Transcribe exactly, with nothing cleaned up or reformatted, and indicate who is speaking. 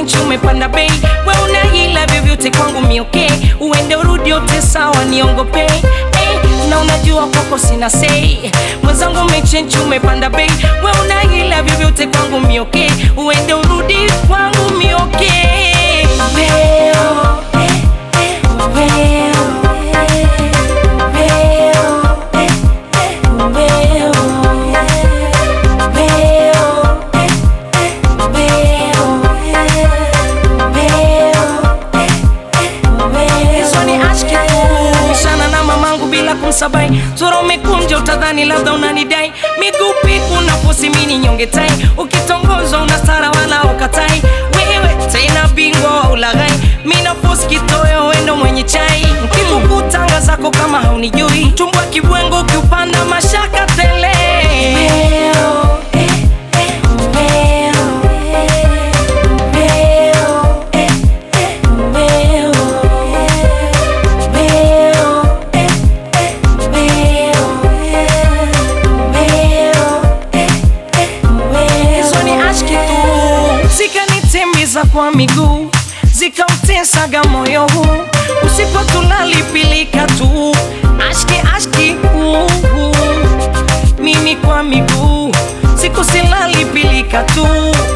Speaker 1: umechange umepanda bei, we unahila vyovyote kwangu mi okay, uende urudi yote sawa niongope hey, na unajua kwako sina say, mwenzangu umechange umepanda bei, we unahila vyovyote kwangu mi okay, uende urudi kwangu mi okay. Well, well, kumsabai sura umekunja utadhani labda unanidai, miguu piku na pusi mini nyonge tai, ukitongozwa unastara wala ukatai, wewe tena bingwa wa ulaghai, mina pusi kitoyo wendo mwenye chai, mkikukutanga zako kama haunijui, mtumbwa kibwengo ukiupanda mashaka tele. Zikanitembeza kwa miguu, zikautesaga moyo huu, usiku tunalipilika tu, ashki ashki uh, uh. Mimi kwa miguu, siku silalipilika tu.